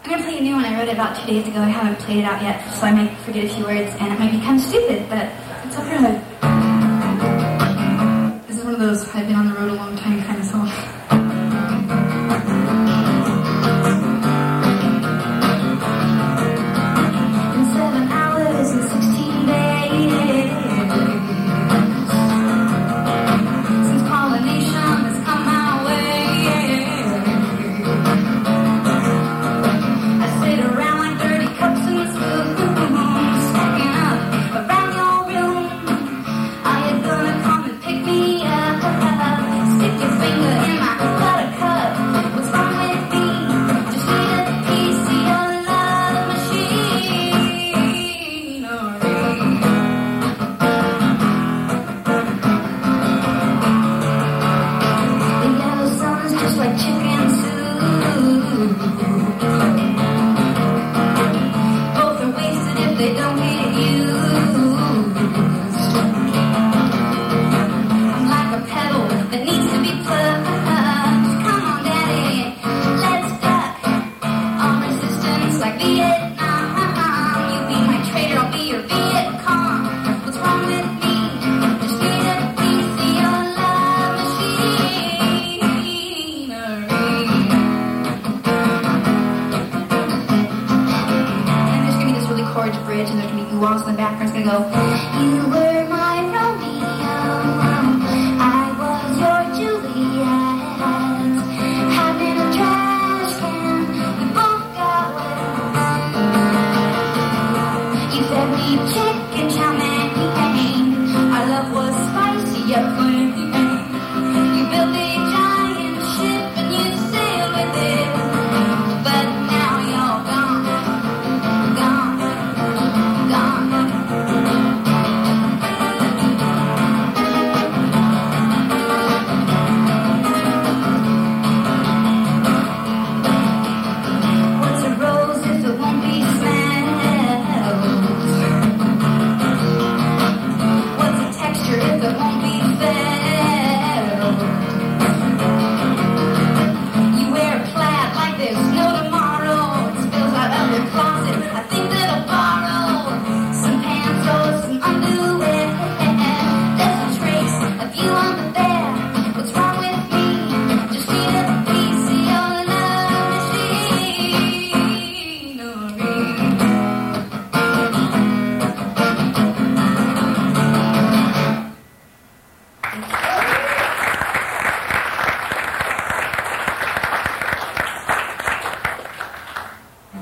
I'm going to play a new one. I wrote it about 2 days ago. I haven't played it out yet, so I might forget a few words, and it might be kind of stupid, but it's okay. This is one of those I've been on the road a long time kind of song. In 7 hours and 16 days, since pollination has come my way, I sit around like dirty cups and spoons, stacking up around your room. Are you gonna come and pick me up? Stick your finger in my buttercup. What's wrong with me? Just need a piece of your love machinery. The yellow sun's just like chicken soup. Both are wasted if they don't get used. I'm like a pedal that needs to be plugged. Come on, daddy, let's duck. All resistance like Vietnam. You be my traitor, I'll be your Viet Cong. What's wrong with me? Just need a piece of your love machinery. And there's gonna be this really chords bridge, and there's gonna be walls in the background. It's gonna go, you were my